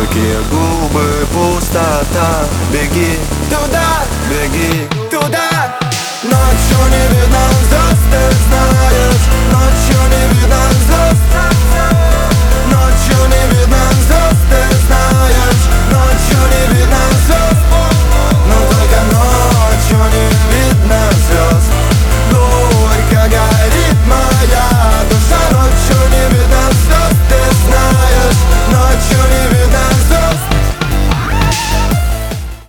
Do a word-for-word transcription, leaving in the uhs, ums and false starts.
Горькие губы, пустота. Беги туда, беги туда. Ночью не видно звезд.